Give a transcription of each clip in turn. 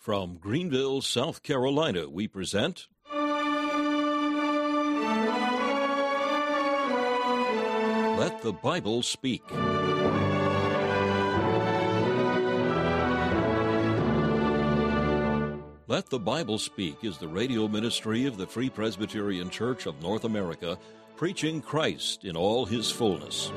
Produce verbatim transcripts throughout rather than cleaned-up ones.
From Greenville, South Carolina, we present Let the Bible Speak. Let the Bible Speak is the radio ministry of the Free Presbyterian Church of North America, preaching Christ in all his fullness.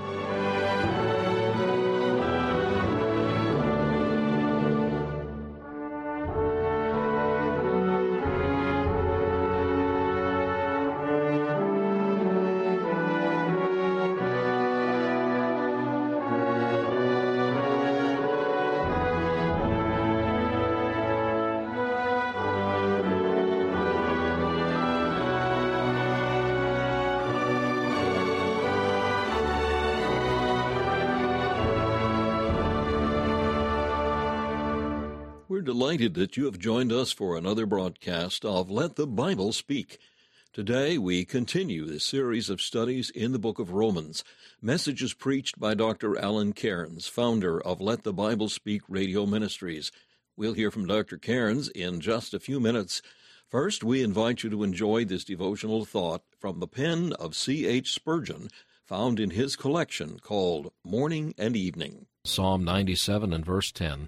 We're delighted that you have joined us for another broadcast of Let the Bible Speak. Today we continue this series of studies in the book of Romans, messages preached by Doctor Alan Cairns, founder of Let the Bible Speak Radio Ministries. We'll hear from Doctor Cairns in just a few minutes. First, we invite you to enjoy this devotional thought from the pen of C H Spurgeon, found in his collection called Morning and Evening. Psalm ninety-seven and verse ten.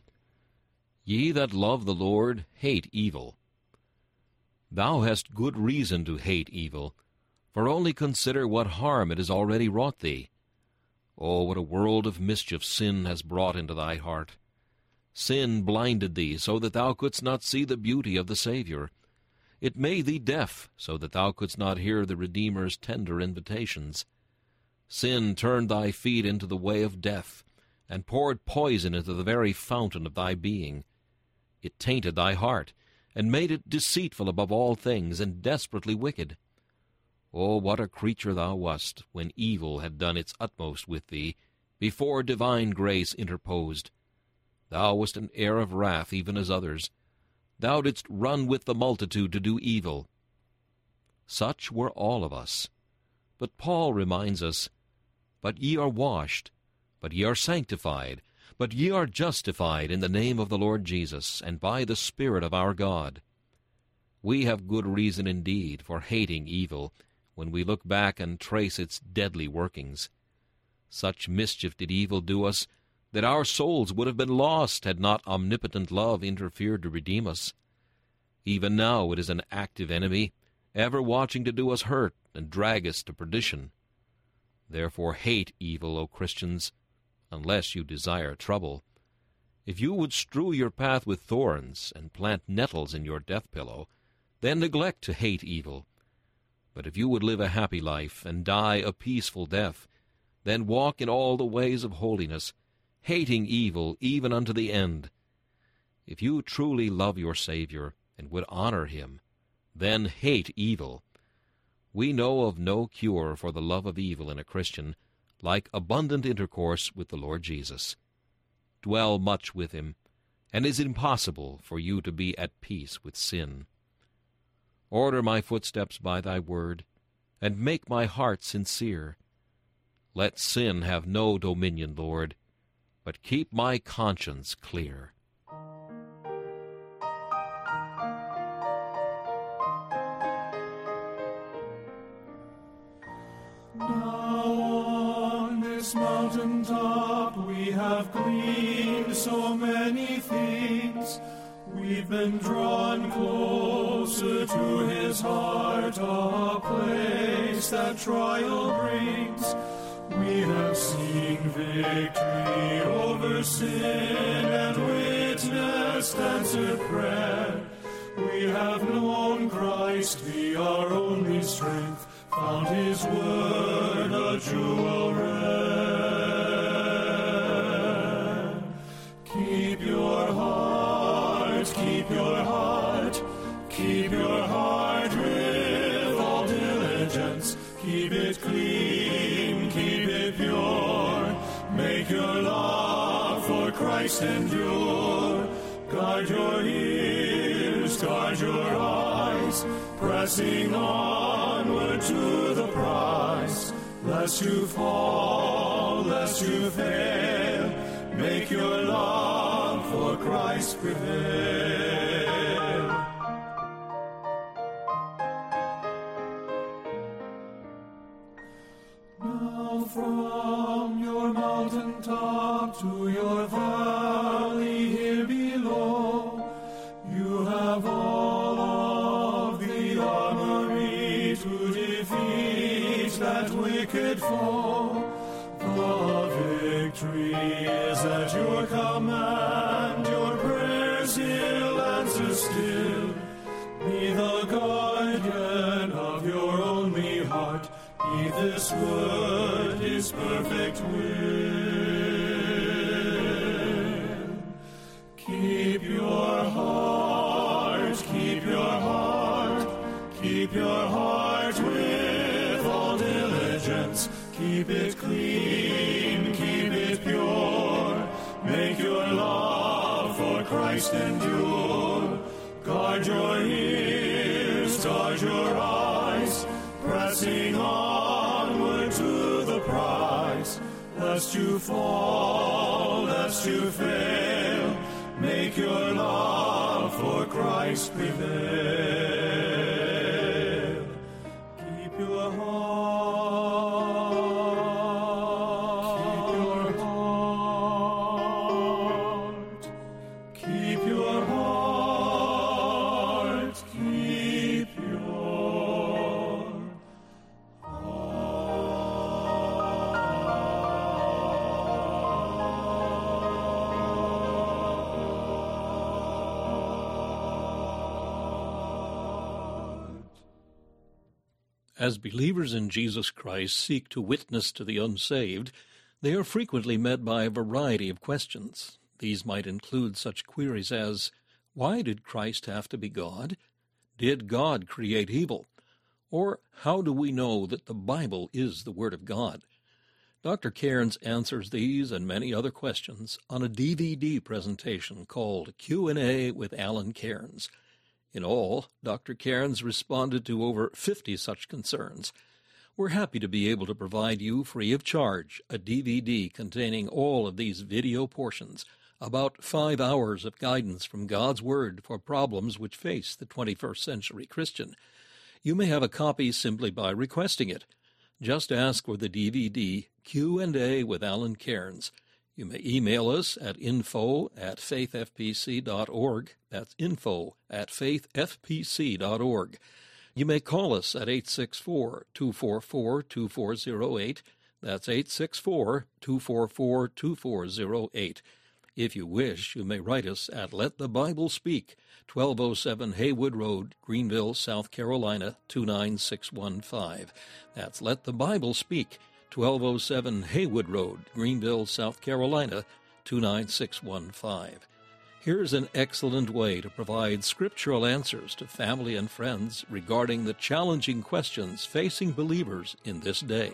Ye that love the Lord hate evil. Thou hast good reason to hate evil, for only consider what harm it has already wrought thee. Oh, what a world of mischief sin has brought into thy heart! Sin blinded thee so that thou couldst not see the beauty of the Savior. It made thee deaf so that thou couldst not hear the Redeemer's tender invitations. Sin turned thy feet into the way of death, and poured poison into the very fountain of thy being. It tainted thy heart, and made it deceitful above all things, and desperately wicked. Oh, what a creature thou wast, when evil had done its utmost with thee, before divine grace interposed. Thou wast an heir of wrath, even as others. Thou didst run with the multitude to do evil. Such were all of us. But Paul reminds us, But ye are washed, but ye are sanctified, but ye are justified in the name of the Lord Jesus, and by the Spirit of our God. We have good reason indeed for hating evil, when we look back and trace its deadly workings. Such mischief did evil do us, that our souls would have been lost had not omnipotent love interfered to redeem us. Even now it is an active enemy, ever watching to do us hurt and drag us to perdition. Therefore hate evil, O Christians, unless you desire trouble. If you would strew your path with thorns and plant nettles in your death-pillow, then neglect to hate evil. But if you would live a happy life and die a peaceful death, then walk in all the ways of holiness, hating evil even unto the end. If you truly love your Savior and would honor him, then hate evil. We know of no cure for the love of evil in a Christian like abundant intercourse with the Lord Jesus. Dwell much with him, and it is impossible for you to be at peace with sin. Order my footsteps by thy word, and make my heart sincere. Let sin have no dominion, Lord, but keep my conscience clear. This mountain top we have gleaned so many things. We've been drawn closer to his heart, a place that trial brings. We have seen victory over sin and witnessed answered prayer. We have known Christ be our only strength, found his word a jewel rare. Keep your heart, keep your heart, keep your heart with all diligence. Keep it clean, keep it pure. Make your love for Christ endure. Guard your ears, guard your eyes, pressing onward to the prize. Lest you fall, lest you fail, make your love for Christ prevail. wicked foe. The victory is at your command. Your prayers He'll answer still. Be the guardian of your only heart. Be this word His perfect will. Keep your heart, keep your heart, keep your heart with all diligence. Keep it clean, keep it pure. Make your love for Christ endure. Guard your ears, guard your eyes, pressing onward to the prize. Lest you fall, lest you fail, make your love for Christ prevail. Keep your heart, keep your heart, keep your heart, keep your As believers in Jesus Christ seek to witness to the unsaved, they are frequently met by a variety of questions. These might include such queries as, why did Christ have to be God? Did God create evil? Or how do we know that the Bible is the Word of God? Doctor Cairns answers these and many other questions on a D V D presentation called Q and A with Alan Cairns. In all, Doctor Cairns responded to over fifty such concerns. We're happy to be able to provide you free of charge a D V D containing all of these video portions, about five hours of guidance from God's Word for problems which face the twenty-first century Christian. You may have a copy simply by requesting it. Just ask for the D V D Q and A with Alan Cairns. You may email us at info at faithfpc dot org. That's info at faithfpc dot org. You may call us at eight six four, two four four, two four zero eight. That's eight six four, two four four, two four zero eight. If you wish, you may write us at Let the Bible Speak, twelve oh seven Haywood Road, Greenville, South Carolina, two nine six one five. That's Let the Bible Speak, twelve oh seven Haywood Road, Greenville, South Carolina, two nine six one five. Here's an excellent way to provide scriptural answers to family and friends regarding the challenging questions facing believers in this day.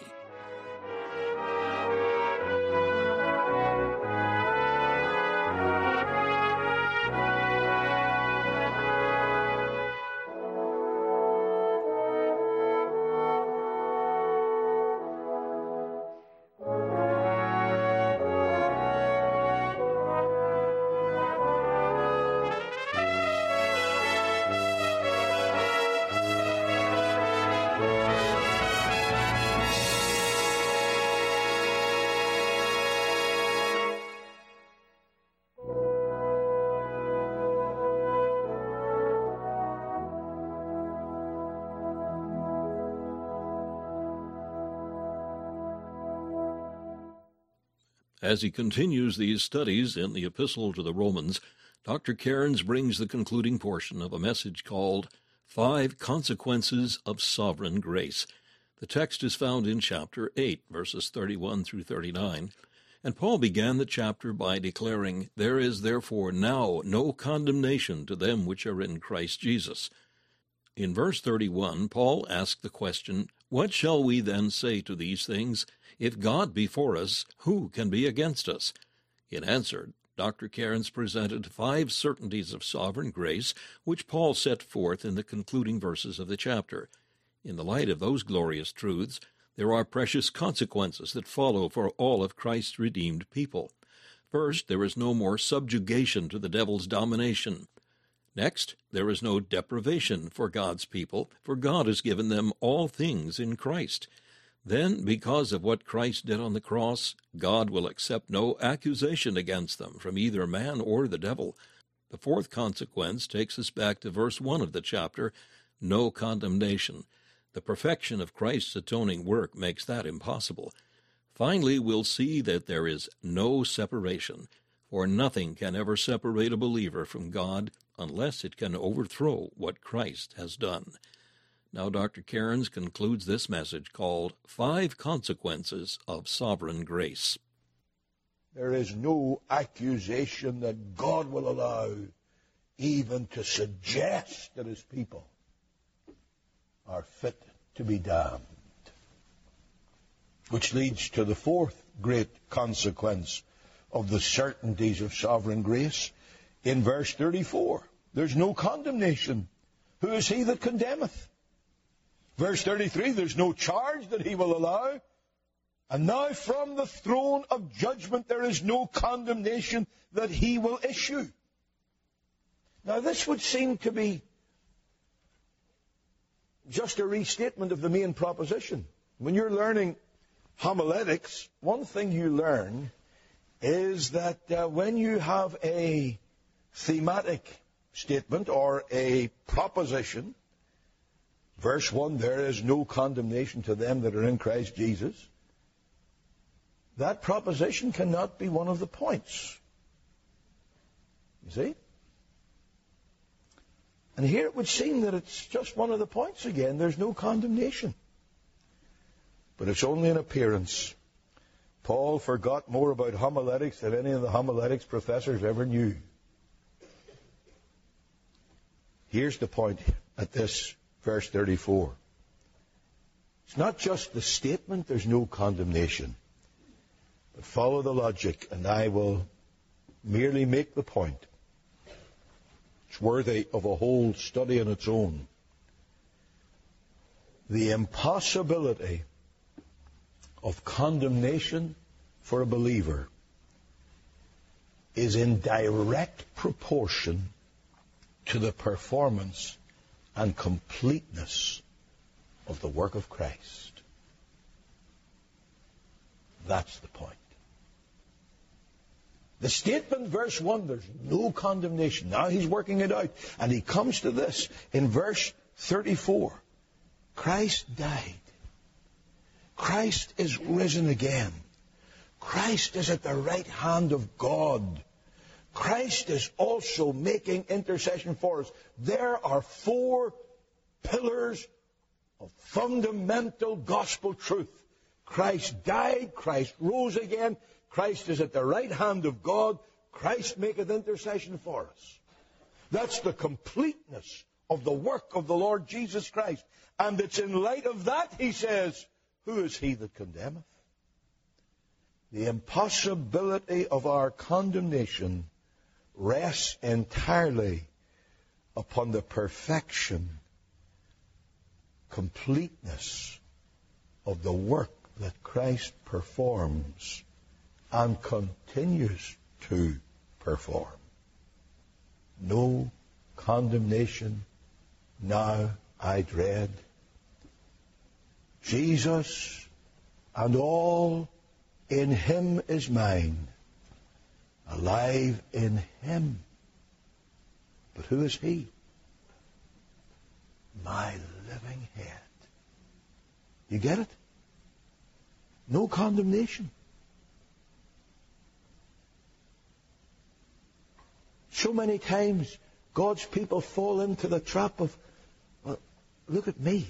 As he continues these studies in the Epistle to the Romans, Doctor Cairns brings the concluding portion of a message called Five Consequences of Sovereign Grace. The text is found in chapter eight, verses thirty-one through thirty-nine, and Paul began the chapter by declaring, There is therefore now no condemnation to them which are in Christ Jesus. In verse thirty-one, Paul asked the question, What shall we then say to these things? If God be for us, who can be against us? In answer, Doctor Cairns presented five certainties of sovereign grace, which Paul set forth in the concluding verses of the chapter. In the light of those glorious truths, there are precious consequences that follow for all of Christ's redeemed people. First, there is no more subjugation to the devil's domination. Next, there is no deprivation for God's people, for God has given them all things in Christ. Then, because of what Christ did on the cross, God will accept no accusation against them from either man or the devil. The fourth consequence takes us back to verse one of the chapter, no condemnation. The perfection of Christ's atoning work makes that impossible. Finally, we'll see that there is no separation, for nothing can ever separate a believer from God unless it can overthrow what Christ has done. Now Doctor Cairns concludes this message called Five Consequences of Sovereign Grace. There is no accusation that God will allow even to suggest that his people are fit to be damned. Which leads to the fourth great consequence of the certainties of sovereign grace. In verse thirty-four, there's no condemnation. Who is he that condemneth? Verse thirty-three, there's no charge that he will allow. And now from the throne of judgment there is no condemnation that he will issue. Now this would seem to be just a restatement of the main proposition. When you're learning homiletics, one thing you learn is that uh, when you have a thematic statement or a proposition, verse one, there is no condemnation to them that are in Christ Jesus, that proposition cannot be one of the points. You see? And here it would seem that it's just one of the points again. There's no condemnation. But it's only an appearance. Paul forgot more about homiletics than any of the homiletics professors ever knew. Here's the point at this verse thirty-four. It's not just the statement, there's no condemnation. But follow the logic, and I will merely make the point. It's worthy of a whole study on its own. The impossibility of condemnation for a believer is in direct proportion to the performance and completeness of the work of Christ. That's the point. The statement, verse one, there's no condemnation. Now he's working it out. And he comes to this in verse thirty-four. Christ died. Christ is risen again. Christ is at the right hand of God. Christ is also making intercession for us. There are four pillars of fundamental gospel truth. Christ died, Christ rose again, Christ is at the right hand of God, Christ maketh intercession for us. That's the completeness of the work of the Lord Jesus Christ. And it's in light of that, he says, who is he that condemneth? The impossibility of our condemnation rests entirely upon the perfection, completeness of the work that Christ performs and continues to perform. No condemnation now I dread. Jesus and all in him is mine, alive in him. But who is he? My living head. You get it? No condemnation. So many times God's people fall into the trap of, well, look at me.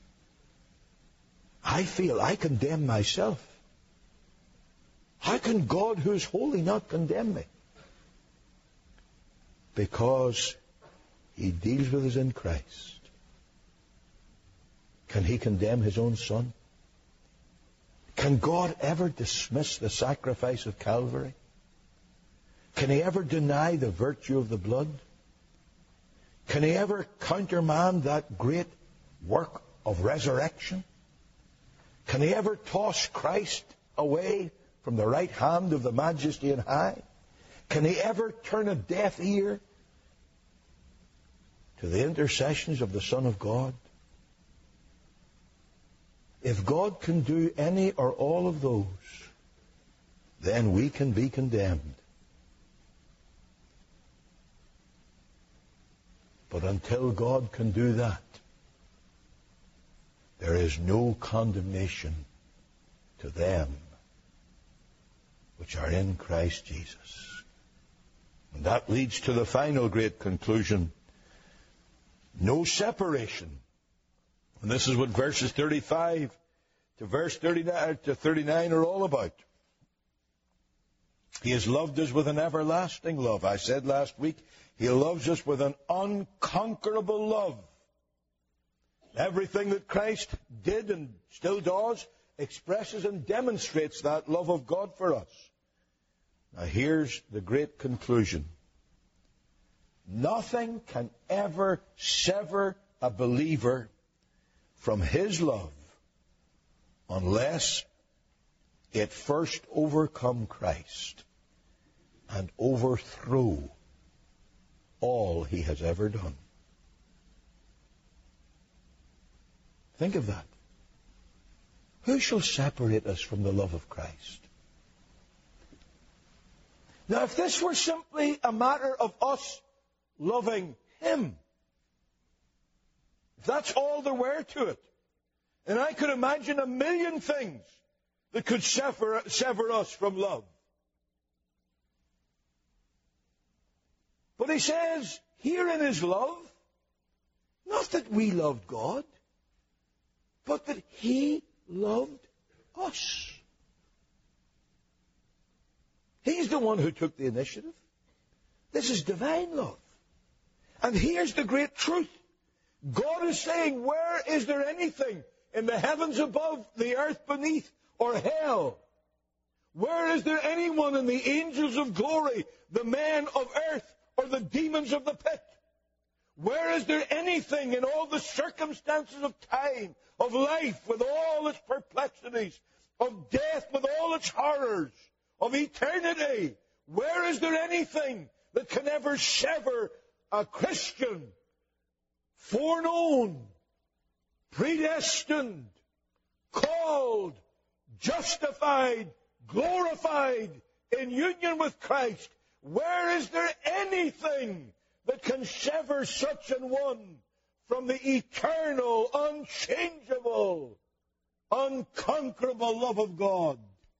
I feel I condemn myself. How can God, who is holy, not condemn me? Because he deals with us in Christ. Can he condemn his own son? Can God ever dismiss the sacrifice of Calvary? Can he ever deny the virtue of the blood? Can he ever countermand that great work of resurrection? Can he ever toss Christ away from the right hand of the Majesty on high? Can he ever turn a deaf ear to the intercessions of the Son of God? If God can do any or all of those, then we can be condemned. But until God can do that, there is no condemnation to them which are in Christ Jesus. And that leads to the final great conclusion. No separation. And this is what verses thirty-five to verse thirty-nine, to thirty-nine are all about. He has loved us with an everlasting love. I said last week, He loves us with an unconquerable love. Everything that Christ did and still does expresses and demonstrates that love of God for us. Now here's the great conclusion. Nothing can ever sever a believer from His love unless it first overcome Christ and overthrow all He has ever done. Think of that. Who shall separate us from the love of Christ? Now, if this were simply a matter of us loving Him, if that's all there were to it, and I could imagine a million things that could sever, sever us from love. But He says, here in His love, not that we loved God, but that He loved us. He's the one who took the initiative. This is divine love. And here's the great truth. God is saying, where is there anything in the heavens above, the earth beneath, or hell? Where is there anyone in the angels of glory, the men of earth, or the demons of the pit? Where is there anything in all the circumstances of time, of life, with all its perplexities, of death with all its horrors, of eternity? Where is there anything that can ever sever a Christian, foreknown, predestined, called, justified, glorified, in union with Christ? Where is there anything that can sever such an one from the eternal, unchangeable, unconquerable love of God?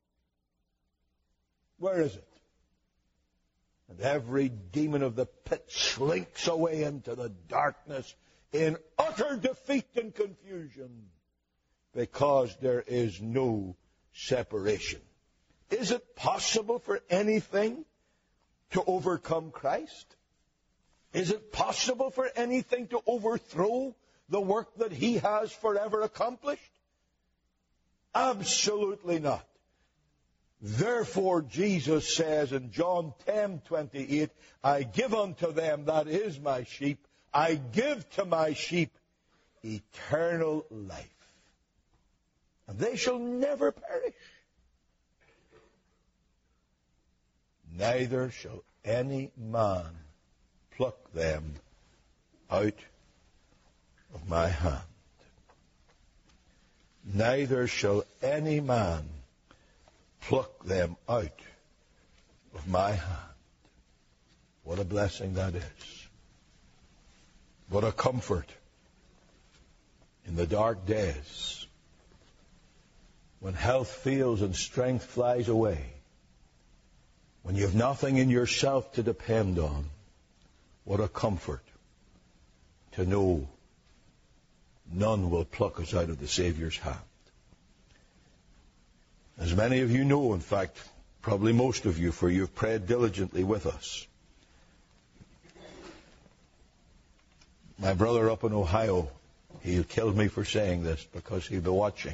Where is it? And every demon of the pit slinks away into the darkness in utter defeat and confusion because there is no separation. Is it possible for anything to overcome Christ? Is it possible for anything to overthrow the work that He has forever accomplished? Absolutely not. Therefore, Jesus says in John ten twenty-eight, I give unto them that is my sheep, I give to my sheep eternal life, and they shall never perish. Neither shall any man pluck them out of my hand. Neither shall any man pluck them out of my hand. What a blessing that is. What a comfort in the dark days when health fails and strength flies away, when you have nothing in yourself to depend on. What a comfort to know none will pluck us out of the Savior's hand. As many of you know, in fact, probably most of you, for you've prayed diligently with us. My brother up in Ohio, he'll kill me for saying this because he'll be watching,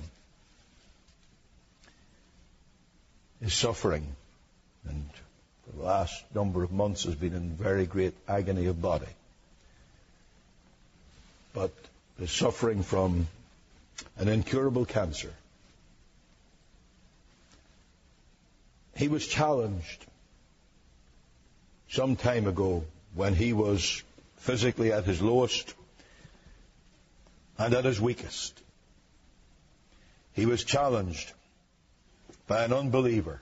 is suffering, and for the last number of months has been in very great agony of body, but is suffering from an incurable cancer. He was challenged some time ago when he was physically at his lowest and at his weakest. He was challenged by an unbeliever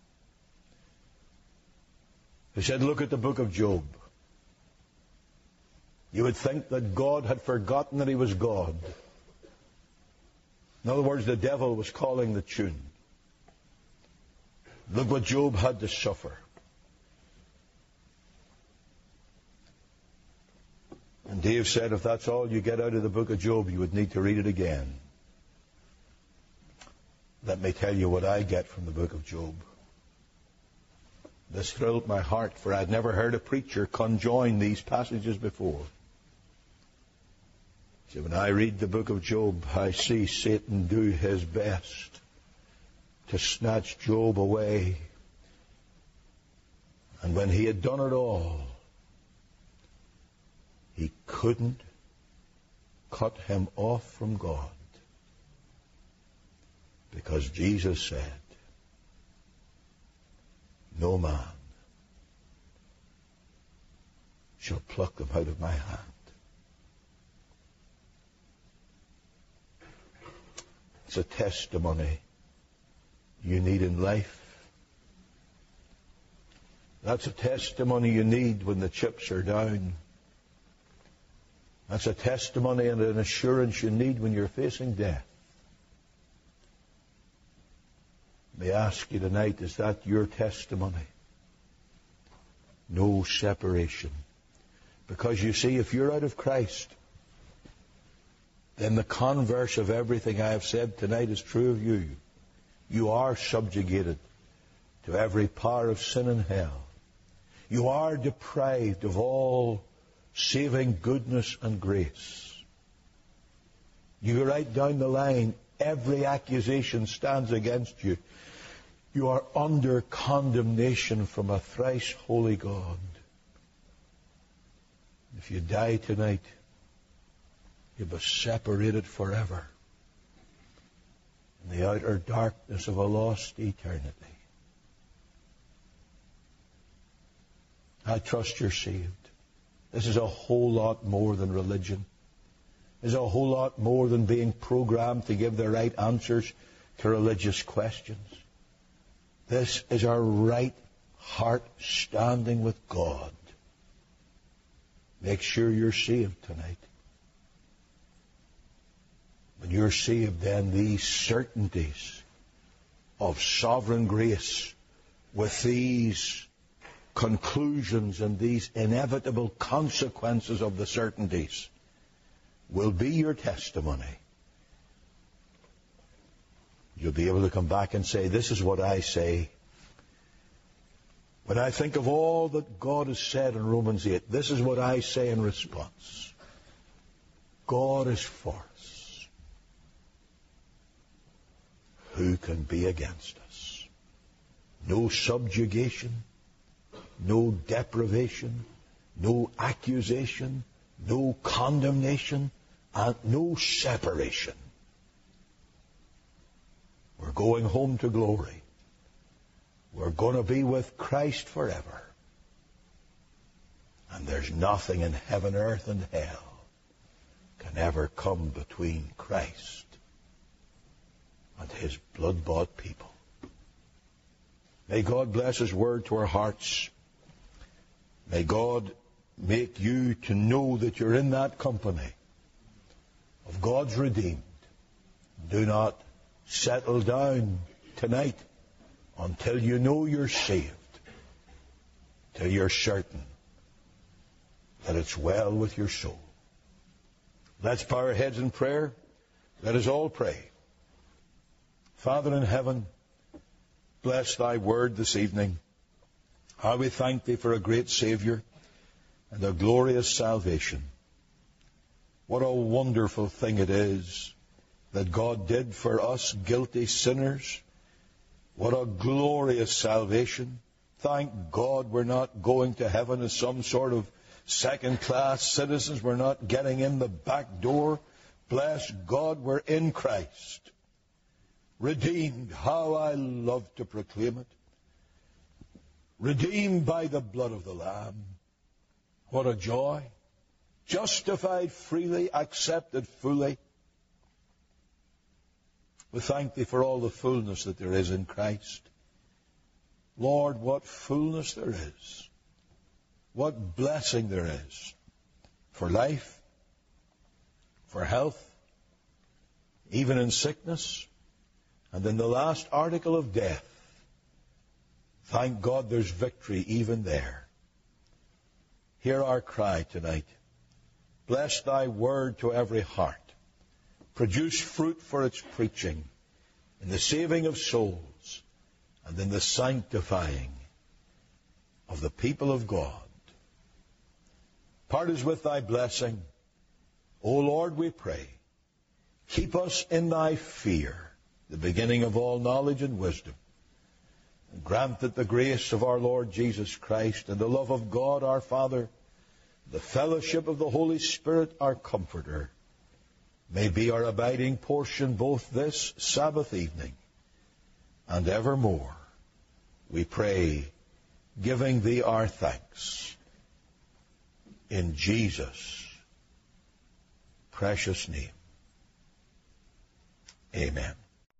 who said, look at the book of Job. You would think that God had forgotten that he was God. In other words, the devil was calling the tune. Look what Job had to suffer. And Dave said if that's all you get out of the book of Job, you would need to read it again. Let me tell you what I get from the book of Job. This thrilled my heart, for I'd never heard a preacher conjoin these passages before. So when I read the book of Job, I see Satan do his best to snatch Job away. And when he had done it all, he couldn't cut him off from God. Because Jesus said, no man shall pluck them out of my hand. It's a testimony you need in life. That's a testimony you need when the chips are down. That's a testimony and an assurance you need when you're facing death. May I ask you tonight, is that your testimony? No separation. Because you see, if you're out of Christ, then the converse of everything I have said tonight is true of you. You are subjugated to every power of sin and hell. You are deprived of all saving goodness and grace. You go right down the line, every accusation stands against you. You are under condemnation from a thrice holy God. If you die tonight, you'll be separated forever in the outer darkness of a lost eternity. I trust you're saved. This is a whole lot more than religion. This is a whole lot more than being programmed to give the right answers to religious questions. This is our right heart standing with God. Make sure you're saved tonight. When you're saved, then these certainties of sovereign grace with these conclusions and these inevitable consequences of the certainties will be your testimony. You'll be able to come back and say, this is what I say. When I think of all that God has said in Romans eight, this is what I say in response. God is for us. Who can be against us? No subjugation, no deprivation, no accusation, no condemnation, and no separation. We're going home to glory. We're going to be with Christ forever. And there's nothing in heaven, earth, and hell can ever come between Christ and his blood-bought people. May God bless his word to our hearts. May God make you to know that you're in that company of God's redeemed. Do not settle down tonight until you know you're saved, till you're certain that it's well with your soul. Let's bow our heads in prayer. Let us all pray. Father in heaven, bless thy word this evening. How we thank thee for a great Savior and a glorious salvation. What a wonderful thing it is that God did for us guilty sinners. What a glorious salvation. Thank God we're not going to heaven as some sort of second-class citizens. We're not getting in the back door. Bless God, we're in Christ. Redeemed. How I love to proclaim it. Redeemed by the blood of the Lamb. What a joy. Justified freely, accepted fully. We thank thee for all the fullness that there is in Christ. Lord, what fullness there is. What blessing there is for life, for health, even in sickness, and in the last article of death. Thank God there's victory even there. Hear our cry tonight. Bless thy word to every heart. Produce fruit for its preaching, in the saving of souls, and in the sanctifying of the people of God. Part us with thy blessing. O Lord, we pray, keep us in thy fear, the beginning of all knowledge and wisdom. And grant that the grace of our Lord Jesus Christ and the love of God our Father, the fellowship of the Holy Spirit, our Comforter, may be our abiding portion both this Sabbath evening and evermore. We pray, giving thee our thanks. In Jesus' precious name. Amen.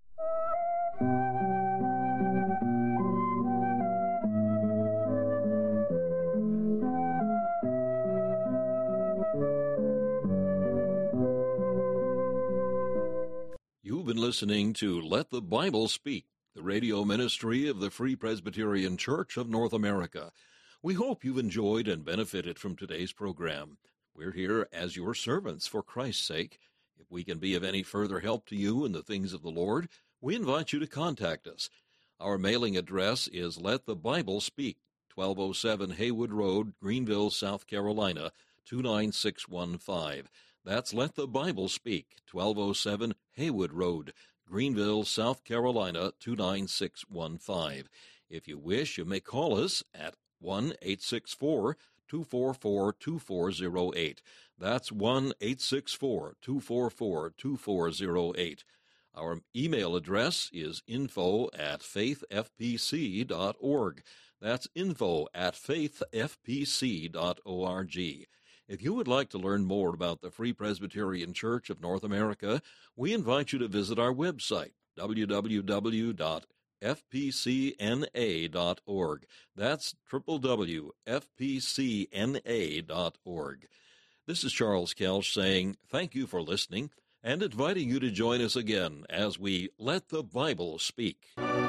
You've been listening to Let the Bible Speak, the radio ministry of the Free Presbyterian Church of North America. We hope you've enjoyed and benefited from today's program. We're here as your servants for Christ's sake. If we can be of any further help to you in the things of the Lord, we invite you to contact us. Our mailing address is Let the Bible Speak, twelve oh seven Haywood Road, Greenville, South Carolina, two nine six one five. That's Let the Bible Speak, twelve oh seven Haywood Road, Greenville, South Carolina, two nine six one five. If you wish, you may call us at one eight six four, two four four, two four zero eight. That's one eight six four, two four four, two four zero eight. Our email address is info at faith f p c dot org. That's info at faith f p c dot org. If you would like to learn more about the Free Presbyterian Church of North America, we invite you to visit our website, w w w dot f p c n a dot org. That's w w w dot f p c n a dot org. This is Charles Kelch saying thank you for listening and inviting you to join us again as we Let the Bible Speak.